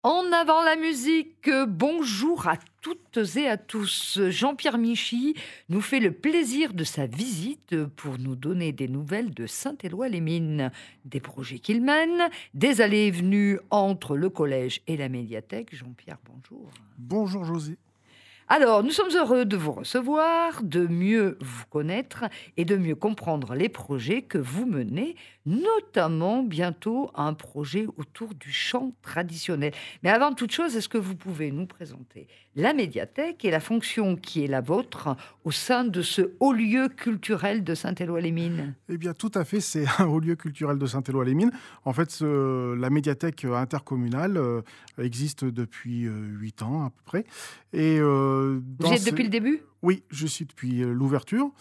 En avant la musique, bonjour à toutes et à tous. Jean-Pierre Michi nous fait le plaisir de sa visite pour nous donner des nouvelles de Saint-Éloi-les-Mines, des projets qu'il mène, des allées et venues entre le collège et la médiathèque. Jean-Pierre, bonjour. Bonjour José. Alors, nous sommes heureux de vous recevoir, de mieux vous connaître et de mieux comprendre les projets que vous menez, notamment bientôt un projet autour du chant traditionnel. Mais avant toute chose, est-ce que vous pouvez nous présenter la médiathèque et la fonction qui est la vôtre au sein de ce haut lieu culturel de Saint-Éloi-les-Mines ? Eh bien, tout à fait, c'est un haut lieu culturel de Saint-Éloi-les-Mines. En fait, la médiathèque intercommunale existe depuis 8 ans à peu près. Et, vous y êtes depuis le début ? Oui, je suis depuis l'ouverture.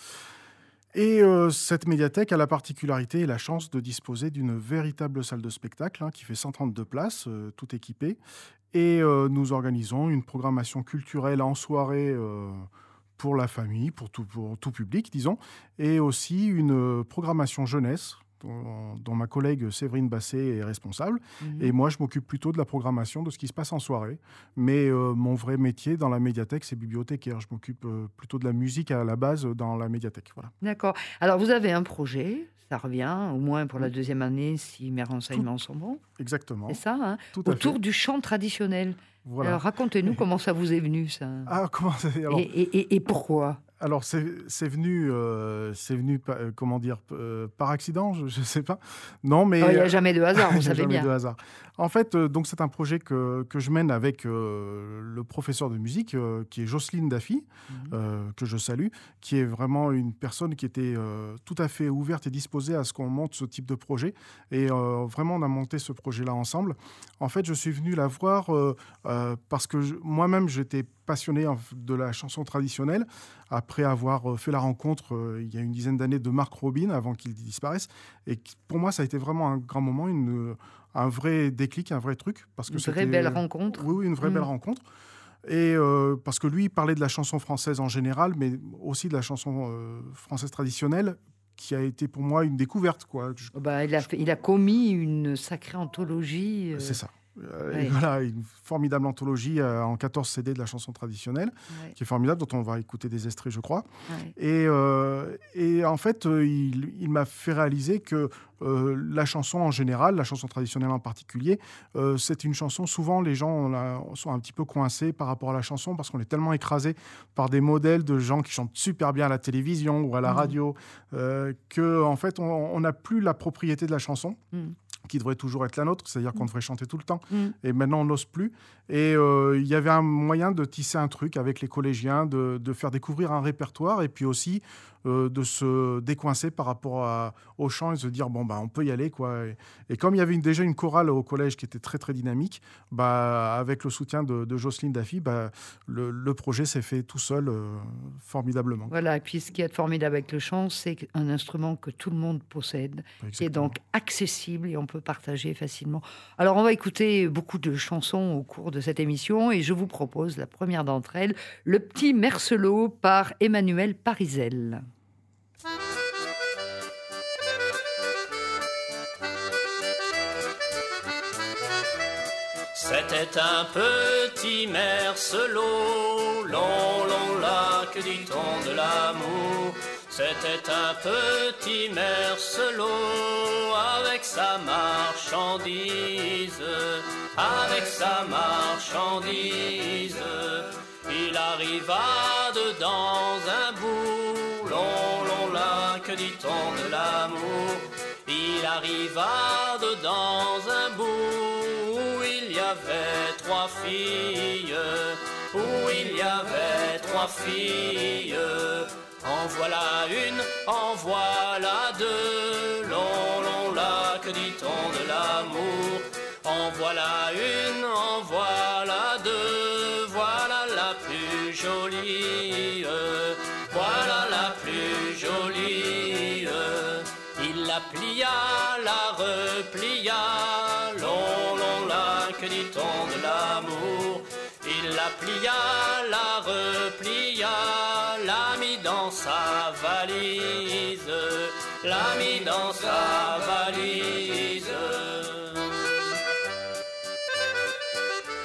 Et cette médiathèque a la particularité et la chance de disposer d'une véritable salle de spectacle qui fait 132 places, tout équipée. Et nous organisons une programmation culturelle en soirée pour la famille, pour tout public, disons, et aussi une programmation jeunesse dont ma collègue Séverine Basset est responsable. Et moi, je m'occupe plutôt de la programmation de ce qui se passe en soirée. Mais mon vrai métier dans la médiathèque, c'est bibliothécaire. Je m'occupe plutôt de la musique à la base dans la médiathèque. Voilà. D'accord. Alors, vous avez un projet, ça revient, au moins pour la deuxième année, si mes renseignements sont bons. Exactement. C'est ça, hein, Tout à autour fait. du chant traditionnel. Voilà. Alors, racontez-nous comment ça vous est venu, ça. Ah, comment ça alors... et pourquoi ? Alors, c'est venu comment dire, par accident, je ne sais pas. Non, mais... Il n'y a jamais de hasard, vous il y a savez jamais bien. de hasard. En fait, donc c'est un projet que je mène avec le professeur de musique, qui est Jocelyne Daffy, que je salue, qui est vraiment une personne qui était tout à fait ouverte et disposée à ce qu'on monte ce type de projet. Et vraiment, on a monté ce projet-là ensemble. En fait, je suis venu la voir parce que moi-même, j'étais passionné de la chanson traditionnelle, après avoir fait la rencontre il y a une dizaine d'années de Marc Robin, avant qu'il disparaisse. Et pour moi, ça a été vraiment un grand moment, un vrai déclic, un vrai truc. Parce que une vraie belle rencontre. Oui, une vraie belle rencontre. Et parce que lui, il parlait de la chanson française en général, mais aussi de la chanson française traditionnelle, qui a été pour moi une découverte, quoi. Il a commis une sacrée anthologie. C'est ça. Et voilà, une formidable anthologie en 14 CD de la chanson traditionnelle, qui est formidable, dont on va écouter des extraits, je crois. Et en fait, il m'a fait réaliser que la chanson en général, la chanson traditionnelle en particulier, c'est une chanson, souvent les gens sont un petit peu coincés par rapport à la chanson, parce qu'on est tellement écrasé par des modèles de gens qui chantent super bien à la télévision ou à la radio, que en fait, on n'a plus la propriété de la chanson. Qui devrait toujours être la nôtre, c'est-à-dire qu'on devrait chanter tout le temps. Et maintenant, on n'ose plus. Et il y avait un moyen de tisser un truc avec les collégiens, de faire découvrir un répertoire, et puis aussi de se décoincer par rapport au chant et se dire, on peut y aller, quoi. Et comme il y avait déjà une chorale au collège qui était très, très dynamique, avec le soutien de Jocelyne Daffy, le projet s'est fait tout seul, formidablement. Voilà, et puis ce qui est formidable avec le chant, c'est un instrument que tout le monde possède, qui est donc accessible et on peut partager facilement. Alors, on va écouter beaucoup de chansons au cours de cette émission et je vous propose la première d'entre elles, Le Petit Mercelot par Emmanuel Parisel. C'était un petit mercelot, long, long là, que dit-on de l'amour. C'était un petit mercelot avec sa marchandise, avec sa marchandise. Il arriva dedans un bout, long, long là, que dit-on de l'amour. Il arriva dedans un bout où il y avait 3 filles, où il y avait 3 filles. En voilà une, en voilà deux, long, long là, que dit-on de l'amour. En voilà une, en voilà deux, voilà la plus jolie, voilà la plus jolie. Il la plia, la replia, long, long là, que dit-on de l'amour. Il la plia, la replia, l'a mis dans sa valise, l'a mis dans sa valise.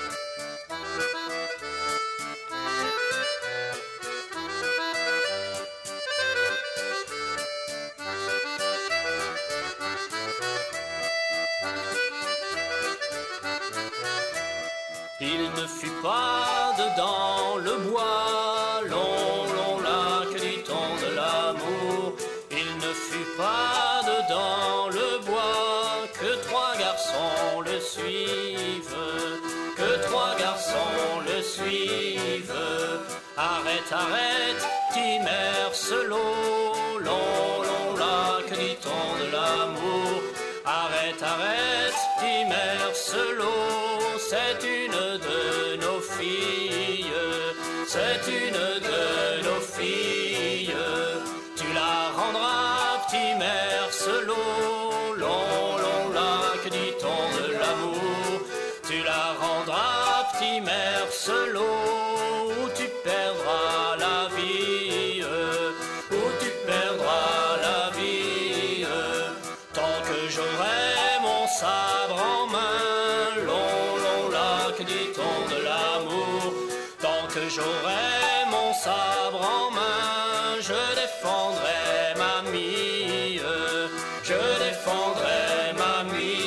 Il ne fut pas dedans le bois, long, long lac, dit-on de l'amour. Il ne fut pas dedans le bois, que 3 garçons le suivent, que 3 garçons le suivent. Arrête, arrête, Timercelot, long, long lac, dit-on de l'amour. Arrête, arrête, Timercelot, c'est une de nos filles, c'est une de nos filles. Tu la rendras, Timercelot, long, long lac, dit-on de l'amour. Tu la rendras, Timercelot, ou tu perdras la vie, ou tu perdras la vie. Tant que j'aurai mon sabre en main, long, long lac, dit-on de l'amour. Tant que j'aurai mon sabre en main, je défendrai ma mie, je défendrai ma mie.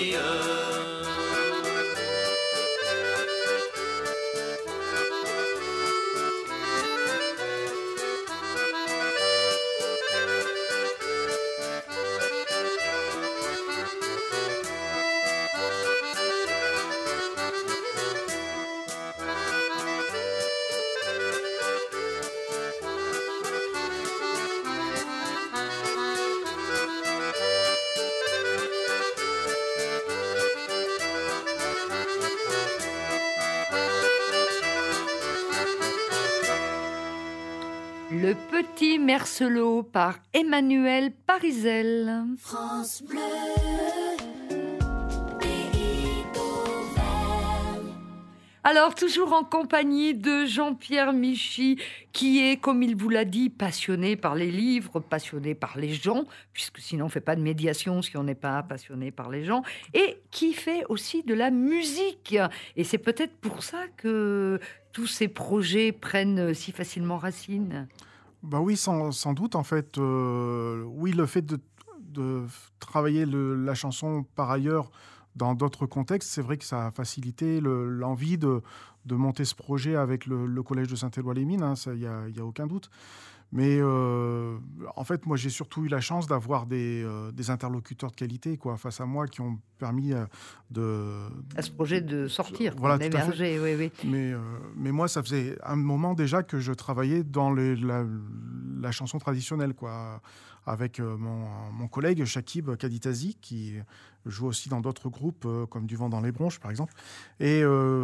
Le petit Mercelot par Emmanuel Parisel. France Bleu, pays d'Auvergne. Alors, toujours en compagnie de Jean-Pierre Michy, qui est, comme il vous l'a dit, passionné par les livres, passionné par les gens, puisque sinon on ne fait pas de médiation si on n'est pas passionné par les gens, et qui fait aussi de la musique. Et c'est peut-être pour ça que tous ces projets prennent si facilement racine. Bah oui, sans doute, en fait. Oui, le fait de travailler la chanson par ailleurs dans d'autres contextes, c'est vrai que ça a facilité l'envie de monter ce projet avec le Collège de Saint-Éloi-les-Mines, hein, il n'y a aucun doute. Mais en fait, moi, j'ai surtout eu la chance d'avoir des interlocuteurs de qualité face à moi qui ont permis à ce projet de sortir, voilà, d'émerger. Oui. Mais moi, ça faisait un moment déjà que je travaillais dans la chanson traditionnelle, avec mon collègue Chakib Kaditazi, qui joue aussi dans d'autres groupes, comme Du Vent dans les Bronches, par exemple. Et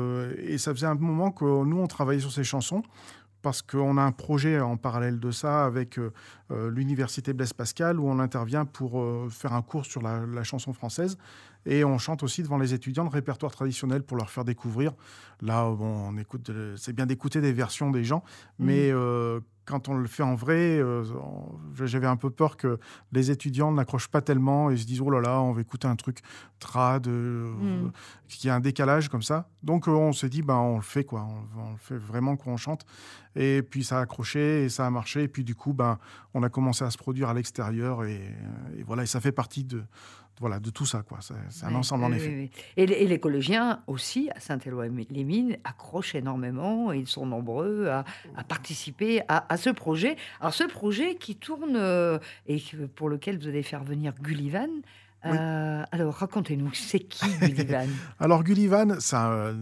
ça faisait un moment que nous, on travaillait sur ces chansons, parce qu'on a un projet en parallèle de ça avec l'Université Blaise Pascal, où on intervient pour faire un cours sur la chanson française. Et on chante aussi devant les étudiants le répertoire traditionnel pour leur faire découvrir. Là, bon, c'est bien d'écouter des versions des gens, mais quand on le fait en vrai, j'avais un peu peur que les étudiants n'accrochent pas tellement et se disent « Oh là là, on va écouter un truc trad, qui a un décalage comme ça ». Donc on s'est dit on le fait, on le fait vraiment qu'on chante. Et puis ça a accroché et ça a marché. Et puis du coup, on a commencé à se produire à l'extérieur et voilà, et ça fait partie de tout ça, C'est un ensemble, en effet. Oui. Et les collégiens aussi, à Saint-Éloi-les-Mines, accrochent énormément et ils sont nombreux à participer à ce projet. Alors, ce projet qui tourne et pour lequel vous allez faire venir Gullivan. Oui. Alors, racontez-nous, c'est qui Gullivan? Alors, Gullivan, c'est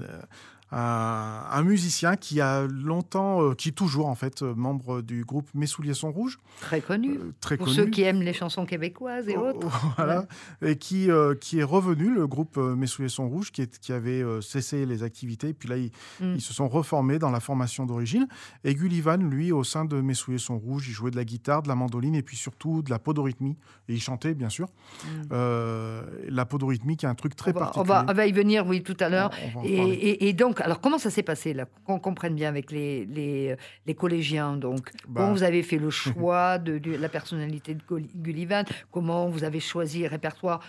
un musicien qui a longtemps, qui est toujours en fait membre du groupe Mes souliers sont rouges. Très connu. Très pour connu. Ceux qui aiment les chansons québécoises et autres. Voilà. Ouais. Et qui est revenu, le groupe Mes souliers sont rouges, qui avait cessé les activités. Puis là, ils se sont reformés dans la formation d'origine. Et Gullivan, lui, au sein de Mes souliers sont rouges, il jouait de la guitare, de la mandoline et puis surtout de la podorythmie. Et il chantait, bien sûr. La podorythmie, qui est un truc très particulier. On va y venir, oui, tout à l'heure. Et donc, alors, comment ça s'est passé, là, qu'on comprenne bien avec les collégiens, donc? Comment vous avez fait le choix de la personnalité de Gullivan? Comment vous avez choisi le répertoire?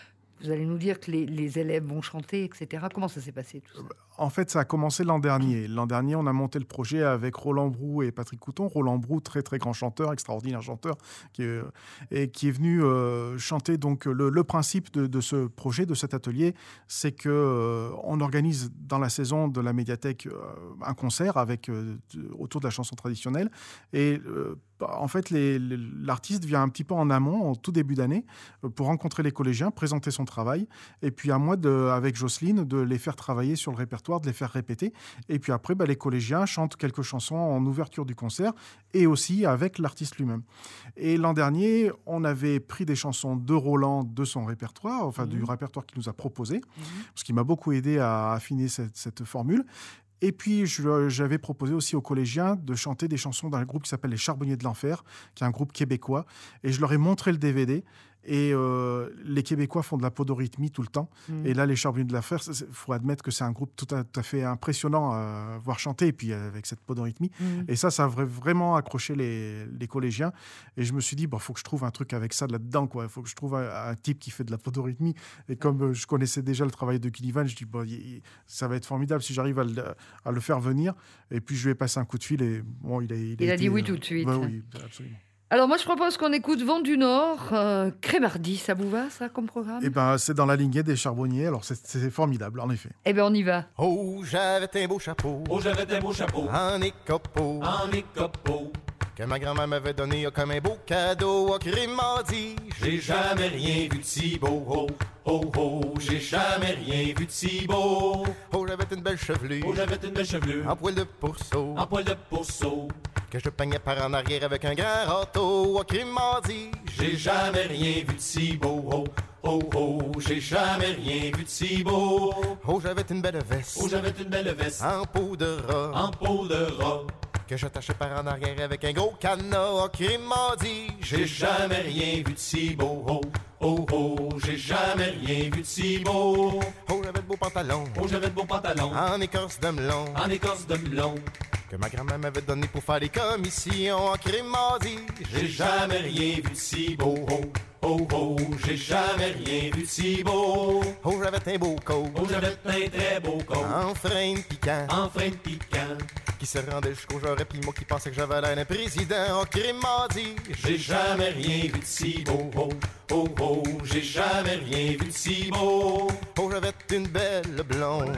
vous allez nous dire que les élèves vont chanter, etc. Comment ça s'est passé tout ça? En fait, ça a commencé l'an dernier. L'an dernier, on a monté le projet avec Roland Brou et Patrick Couton. Roland Brou, très très grand chanteur, extraordinaire chanteur, qui est venu chanter. Donc le principe de ce projet, de cet atelier, c'est que on organise dans la saison de la médiathèque un concert autour de la chanson traditionnelle. Et en fait, l'artiste vient un petit peu en amont, au tout début d'année, pour rencontrer les collégiens, présenter son travail, et puis à moi, avec Jocelyne, de les faire travailler sur le répertoire, de les faire répéter. Et puis après, les collégiens chantent quelques chansons en ouverture du concert, et aussi avec l'artiste lui-même. Et l'an dernier, on avait pris des chansons de Roland, de son répertoire, enfin du répertoire qu'il nous a proposé, ce qui m'a beaucoup aidé à affiner cette formule. Et puis, j'avais proposé aussi aux collégiens de chanter des chansons d'un groupe qui s'appelle Les Charbonniers de l'Enfer, qui est un groupe québécois. Et je leur ai montré le DVD. Et les Québécois font de la podorythmie tout le temps. Et là, les Charbonniers de l'Enfer, il faut admettre que c'est un groupe tout à fait impressionnant à voir chanter, et puis avec cette podorythmie. Et ça a vraiment accroché les collégiens. Et je me suis dit, il faut que je trouve un truc avec ça là-dedans, quoi. Il faut que je trouve un type qui fait de la podorythmie. Et comme je connaissais déjà le travail de Gillivan, je dis, ça va être formidable si j'arrive à le faire venir. Et puis, je lui ai passé un coup de fil. Et bon, il a dit oui tout de suite. Oui, absolument. Alors moi, je propose qu'on écoute Vent du Nord, Crémardy. Ça vous va, ça, comme programme? C'est dans la lignée des Charbonniers. Alors, c'est formidable, en effet. On y va. Oh, j'avais un beau chapeau. Oh, j'avais un beau chapeau. En écopeau. En écopeau. Que ma grand-mère m'avait donné comme un beau cadeau. Oh, Crémardy. J'ai jamais rien vu de si beau. Oh, oh, oh, j'ai jamais rien vu de si beau. Oh, j'avais une belle chevelure. Oh, j'avais une belle chevelure. En poil de pourceau. En poil de pourceau. Que je peignais par en arrière avec un grand râteau. Oh, Crémardy. J'ai jamais rien vu de si beau. Oh, oh, oh, j'ai jamais rien vu de si beau. Oh, j'avais une belle veste. Oh, j'avais une belle veste. En peau de rat. En peau de rat. Que j'attachais par en arrière avec un gros cadenas. Oh, Crémardy. J'ai jamais rien vu de si beau. Oh, oh, oh, j'ai jamais rien vu de si beau. Oh, j'avais de beaux pantalons. Oh, j'avais de beaux pantalons. En écorce de melon. En écorce de melon. Que ma grand-mère m'avait donné pour faire les commissions. Oh, Crémardy. J'ai jamais rien vu de si beau. Oh, oh, oh, j'ai jamais rien vu de si beau. Oh, j'avais un beau coat. Oh, j'avais un très beau coat. En frein piquant. En frein piquant. Qui se rendait jusqu'au genre, et puis moi qui pensais que j'avais l'air d'un président. Oh, Crémardy. J'ai jamais rien vu de si beau. Oh, oh, oh, j'ai jamais rien vu de si beau. Oh, j'avais une belle blonde.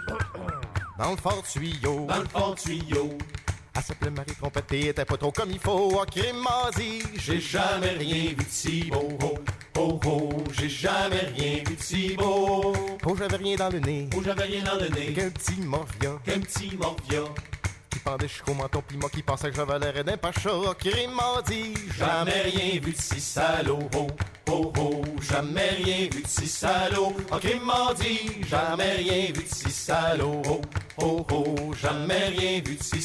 Dans le fort tuyau. Dans le fort tuyau. Elle s'appelait Marie Trompette et était pas trop comme il faut. Oh, Crémardy. J'ai jamais rien vu de si beau. Oh, oh, oh, j'ai jamais rien vu de si beau. Oh, j'avais rien dans le nez. Oh, j'avais rien dans le nez. Qu'un petit morvia. Qu'un petit morvia. Qui pendait jusqu'au menton, pis moi qui pensais que j'avais l'air d'un pacha. Oh, Crémardy. Jamais rien vu de si salaud. Oh, oh, oh, jamais rien vu de si salaud. Oh, Crémardy. Jamais rien vu de si salaud. Oh, oh, oh, jamais rien vu de si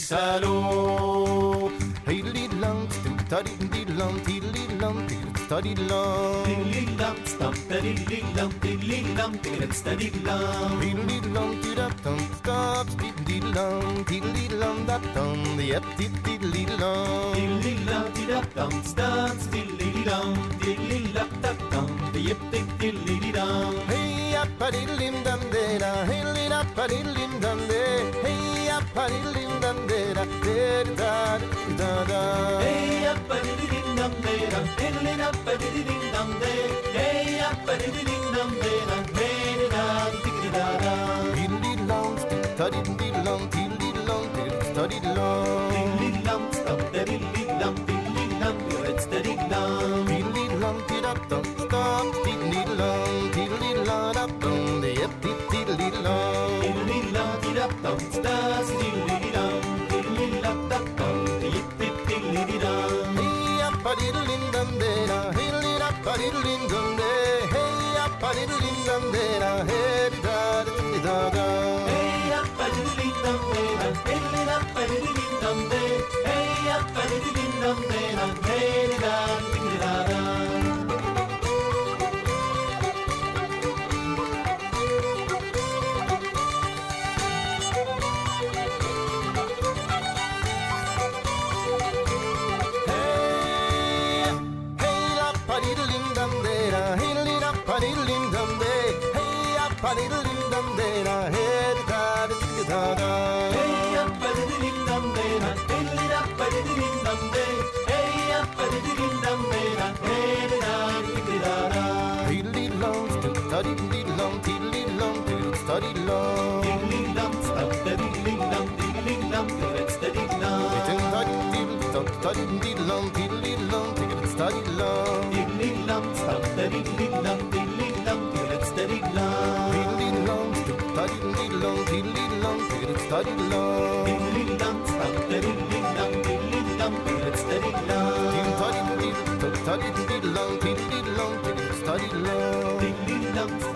salaud. Diddly-dum, diddly-dum, diddly-dum, diddly-dum. Diddly-dum, stump, diddly-dum, diddly-dum, diddly-dum. Diddly-dum, diddly-dum, stop, diddly-dum, diddly-dum, da-dum, yep, diddly-dum. Diddly-dum, diddly-dum, stump, diddly-dum, diddly-dum, da-dum, yep, diddly-dum. Hey, up-a-diddly-dum, da-da, hey, up-a-diddly-dum, da, hey, up-a-diddly-dum, da-da, da-da, da-da. Hey, up-a-diddly-dum, da-da, diddly-dum, hey, up-a-diddly-dum, da-da, hey-da-da, diddly-da-da. Diddly-dum, diddly-dum, diddly-dum, diddly-dum. Diddly-dum, stop, diddly-dum, diddly-dum, it's diddly-dum. Diddly-dum, diddly-dum, stop, diddly-dum, diddly-dum, da-dum, yep, diddly-dum. Diddly-dum, diddly-dum, stop, diddly-dum, diddly-dum, da-dum, yip, diddly-dum. Hey, up-a-diddly-dum, da-da, hey, up-a-diddly-dum, da, hey, up-a-diddly-dum, da-da, hey-da-da, da-da. Hey, up-a-diddly-dum, da-da, hey, up-a-diddly-dum, da, hey, up-a-diddly-dum, da-da, hey-da-da, diddly-da-da. Study long.